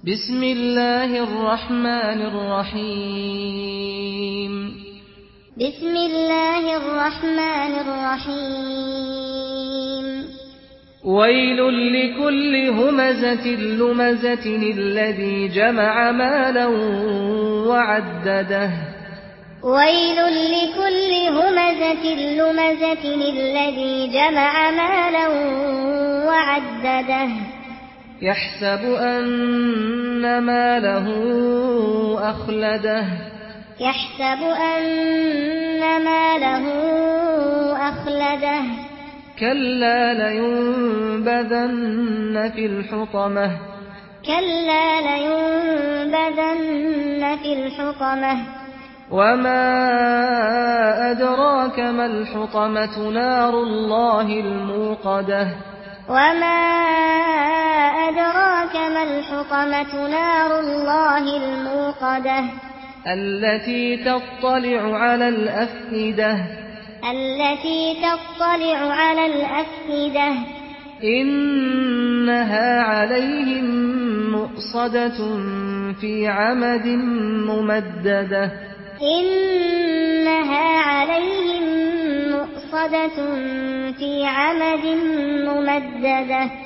بسم الله الرحمن الرحيم بسم الله الرحمن الرحيم ويل لكل همزة لمزة الذي جمع مالا وعدده ويل لكل همزة لمزة الذي جمع مالا وعدده يحسب أن ماله أخلده يحسب أن ماله أخلده كلا لينبذن في الحطمة كلا لينبذن في الحطمة وما أدراك ما الحطمة نار الله الموقدة وما أدراك ما الحطمة نار الله الموقدة التي تطلع على الأفئدة التي تطلع على الأفئدة إنها عليهم مؤصدة في عمد ممددة إنها عليهم مؤصدة في عمد ممددة